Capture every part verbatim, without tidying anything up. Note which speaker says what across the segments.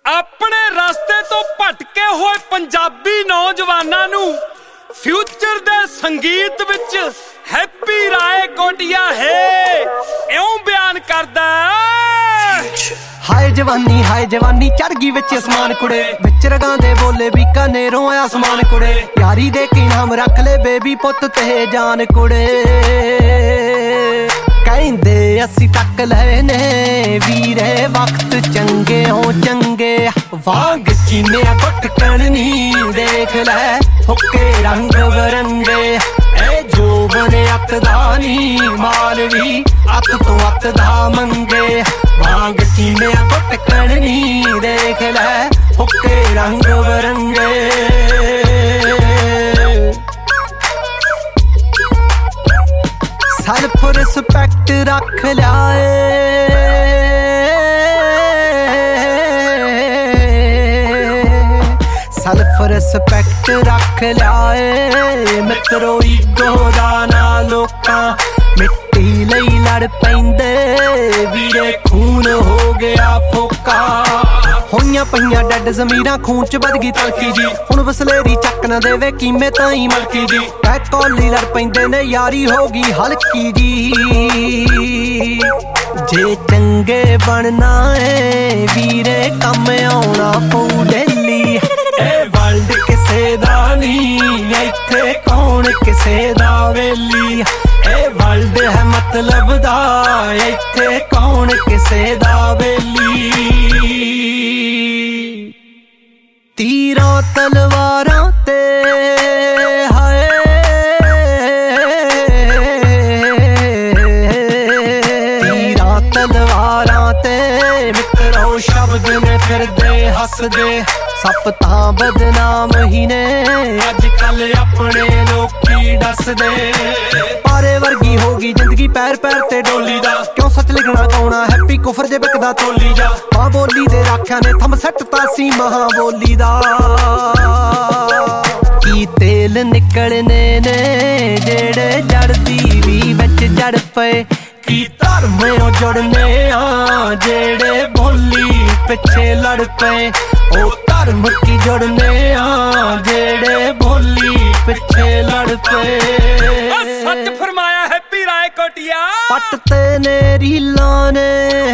Speaker 1: ਆਪਣੇ ਰਸਤੇ ਤੋਂ ਭਟਕੇ ਹੋਏ ਪੰਜਾਬੀ ਨੌਜਵਾਨਾਂ ਨੂੰ ਫਿਊਚਰ ਦੇ ਸੰਗੀਤ ਵਿੱਚ ਹੈਪੀ ਰਾਏ ਕੋਟੀਆ ਹੈ ਇਉਂ ਬਿਆਨ ਕਰਦਾ।
Speaker 2: ਹਾਏ ਜਵਾਨੀ ਹਾਏ ਜਵਾਨੀ ਚੜ ਗਈ ਵਿੱਚ ਅਸਮਾਨ ਕੁੜੇ, ਵਿੱਚ ਰਗਾਂ ਦੇ ਬੋਲੇ ਬੀਕਾਨੇਰੋਂ ਆਇਆ ਅਸਮਾਨ ਕੁੜੇ, ਯਾਰੀ ਦੇ ਕੀ ਨਾਮ ਰੱਖ ਲੈ ਬੇਬੀ ਪੁੱਤ ਤੇ ਜਾਨ ਕੁੜੇ। ਕਹਿੰਦੇ ਅਸੀਂ ਤੱਕ ਲਏ ਨੇ ਵੀਰੇ ਵਕਤ ਚੰਗੇ ਹੋ ਚੰਗੇ, ਵਾਂਗ ਚੀਨਿਆ ਗੁੱਟ ਕਣਨੀ ਦੇਖ ਲੈ ਹੁੱਕੇ ਰੰਗ ਬਰੰਗੇ। ਇਹ ਜੋਬਨ ਅੱਤ ਦਾ ਨੀ ਮਾਲ ਵੀ ਅੱਤ ਤੋਂ ਅੱਤ ਦਾ ਮੰਗੇ, ਵਾਂਗ ਚੀਨਿਆ ਗੁੱਟ ਕਣਨੀ ਦੇਖ ਲੈ ਹੁੱਕੇ ਰੰਗ ਬਰੰਗੇ। ਸੈਲਫ ਰਿਸਪੈਕਟ ਰੱਖ ਲਿਆਏ ਸੈਲਫ ਰਿਸਪੈਕਟ ਰੱਖ ਲਿਆਏ ਮਿੱਤਰੋ ਈਗੋ ਦਾ ਨਾ ਲੋਕਾਂ ਮਿੱਟੀ ਲਈ ਲੜ ਪੈਂਦੇ ਵੀਰੇ ਖੂਨ ਹੋ ਗਿਆ ਫੋਕਾ। ਹੋਈਆਂ ਪਈਆਂ ਡੈਡ ਜ਼ਮੀਰਾਂ ਖੂਨ ਚ ਵੱਧ ਗਈ ਤਲਖੀ ਜੀ, ਹੁਣ ਵਸਲੇਰੀ ਚੱਕ ਨਾ ਦੇਵੇ ਕੀਮੇ ਤਾਂ ਹੀ ਮਲਕੀ ਜੀ। ਐ ਕੋਲੀ ਲੜ ਪੈਂਦੇ ਨੇ ਯਾਰੀ ਹੋ ਗਈ ਹਲਕੀ ਜੀ, ਜੇ ਚੰਗੇ ਬਣਨਾ ਏ ਵੀਰੇ ਕੰਮ ਆਉਣਾ ਪਊ ਡੇਲੀ। ਇਹ ਵਰਲਡ ਕਿਸੇ ਦਾ ਨੀ ਇੱਥੇ ਕੌਣ ਕਿਸੇ ਦਾ ਵੇਲੀ, ਇਹ ਵਰਲਡ ਹੈ ਮਤਲਬ ਦਾ ਇੱਥੇ ਕੌਣ ਕਿਸੇ ਦਾ ਵੇਲੀ। ਤੀਰਾਂ ਤਲਵਾਰਾਂ ਤੇ ਹਾਏ ਤੀਰਾਂ ਤਲਵਾਰਾਂ ਤੇ ਮਿੱਤਰੋ ਸ਼ਬਦ ਨੇ ਫਿਰਦੇ ਹੱਸਦੇ, ਸੱਪ ਤਾਂ ਬਦਨਾਮ ਹੀ ਨੇ ਅੱਜ ਕੱਲ ਆਪਣੇ ਲੋਕੀ ਦੱਸਦੇ। ਪਾਰੇ ਵਰਗੀ ਹੋ ਗਈ ਜ਼ਿੰਦਗੀ ਪੈਰ ਪੈਰ ਤੇ ਡੋਲੀ ਦਾ, ਕਿਉਂ ਸੱਚ ਲਿਖਣਾ ਗਾਉਣਾ ਹੈਪੀ ਕੁਫਰ ਜੇ ਵਿਕਦਾ ਤੋਲੀ ਜਾ। ਮਾਂ ਬੋਲੀ ਦੇ ਰਾਖਿਆਂ ਨੇ ਥੰਮ ਸੱਟਤਾ ਸੀ ਮਹਾਂ ਬੋਲੀ ਦਾ, ਕੀ ਤੇਲ ਨਿਕਲਣੇ ਨੇ ਜਿਹੜੇ ਜੜਦੀ ਵੀ ਵਿੱਚ ਜੜ ਪਏ, ਕੀ ਧਰਮ ਉਹ ਜੁੜਨੇ ਆ ਜਿਹੜੇ ਬੋਲੀ ਪਿੱਛੇ ਲੜ ਪਏ। ਉਹ ਧਰਮ ਕੀ ਜੁੜਨੇ ਆ ਜਿਹੜੇ ਬੋਲੀ ਪਿੱਛੇ ਲੜ ਪਏ।
Speaker 1: ਸੱਚ ਫਰਮਾਇਆ ਹੈਪੀ ਰਾਏ ਕੋਟੀਆ।
Speaker 2: ਪੱਟ ਤੇ ਨੇ ਰੀਲਾਂ ਨੇ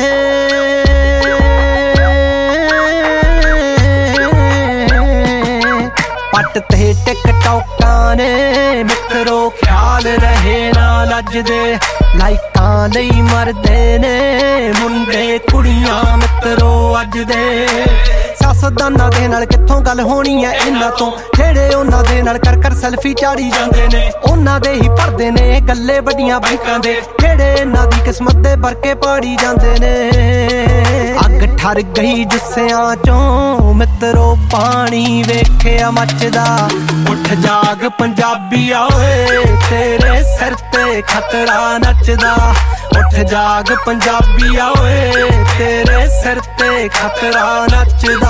Speaker 2: ਪੱਟ ਤੇ ਟਿਕਟੋਕਾਂ ਨੇ ਮਿੱਤਰੋ ਖਿਆਲ ਰਹੇ ਨਾ ਲੱਜਦੇ, ਲਾਈਕਾਂ ਲਈ ਮਰਦੇ ਨੇ ਮੁੰਡੇ ਕੁੜੀਆਂ ਮਿੱਤਰੋ ਅੱਜ ਦੇ। ਸਿਆਸਤਦਾਨਾਂ ਦੇ ਨਾਲ ਕਿੱਥੋਂ ਗੱਲ ਹੋਣੀ ਐ ਇਹਨਾਂ ਤੋਂ, ਜਿਹੜੇ ਉਹਨਾਂ ਦੇ ਨਾਲ ਕਰ ਕਰ ਸੈਲਫੀ ਚਾੜੀ ਜਾਂਦੇ ਨੇ, ਉਹਨਾਂ ਦੇ ਹੀ ਭਰਦੇ ਨੇ ਗੱਲੇ ਵੱਡੀਆਂ ਬੈਂਕਾਂ ਦੇ, ਜਿਹੜੇ ਇਹਨਾਂ ਦੀ ਕਿਸਮਤ ਦੇ ਵਰਕੇ ਪਾੜੀ ਜਾਂਦੇ ਨੇ। ਅੱਗ ਠਰ ਗਈ ਜੁੱਸਿਆਂ ਚੋਂ ਮਿੱਤਰੋ ਪਾਣੀ ਵੇਖਿਆ ਮੱਚਦਾ, ਉੱਠ ਜਾਗ ਪੰਜਾਬੀਆ ਓਏ ਤੇਰੇ ਸਿਰ ਤੇ ਖਤਰਾ ਨੱਚਦਾ, ਉੱਠ ਜਾਗ ਪੰਜਾਬੀਆ ਓਏ ਤੇਰੇ ਸਿਰ ਤੇ ਖਤਰਾ ਨੱਚਦਾ।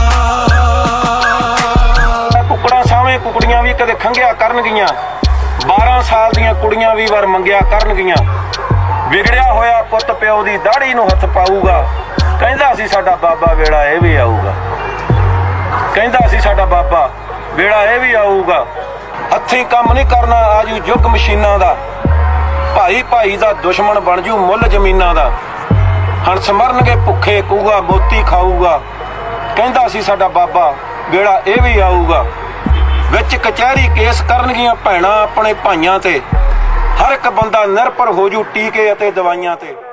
Speaker 3: ਕੁਕੜਾਂ ਸਾਵੇਂ ਕੁਕੜੀਆਂ ਵੀ ਕਦੇ ਖੰਘਿਆ ਕਰਨਗੀਆਂ, ਬਾਰਾਂ ਸਾਲ ਦੀਆਂ ਕੁੜੀਆਂ ਵੀ ਵਾਰ ਮੰਗਿਆ ਕਰਨਗੀਆਂ। ਵਿਗੜਿਆ ਹੋਇਆ ਪੁੱਤ ਪਿਓ ਦੀ ਦਾੜੀ ਨੂੰ ਹੱਥ ਪਾਊਗਾ, ਕਹਿੰਦਾ ਸੀ ਸਾਡਾ ਬਾਬਾ ਵੇਲਾ ਇਹ ਵੀ ਆਊਗਾ, ਕਹਿੰਦਾ ਸੀ ਸਾਡਾ ਬਾਬਾ ਵੇਲਾ ਇਹ ਵੀ ਆਊਗਾ। ਹੱਥੀਂ ਕੰਮ ਨਹੀਂ ਕਰਨਾ ਆਜੂ ਯੁੱਗ ਮਸ਼ੀਨਾਂ ਦਾ, ਭਾਈ ਭਾਈ ਦਾ ਦੁਸ਼ਮਣ ਬਣ ਜੂ ਮੁੱਲ ਜ਼ਮੀਨਾਂ ਦਾ। ਹੰਸ ਮਰਨਗੇ ਭੁੱਖੇ ਕੂਗਾ ਮੋਤੀ ਖਾਊਗਾ, ਕਹਿੰਦਾ ਸੀ ਸਾਡਾ ਬਾਬਾ ਵੇਲਾ ਇਹ ਵੀ ਆਊਗਾ। ਵਿੱਚ ਕਚਹਿਰੀ ਕੇਸ ਕਰਨਗੀਆਂ ਭੈਣਾਂ ਆਪਣੇ ਭਾਈਆਂ ਤੇ, ਹਰ ਇੱਕ ਬੰਦਾ ਨਿਰਭਰ ਹੋ ਜੂ ਟੀਕੇ ਅਤੇ ਦਵਾਈਆਂ ਤੇ।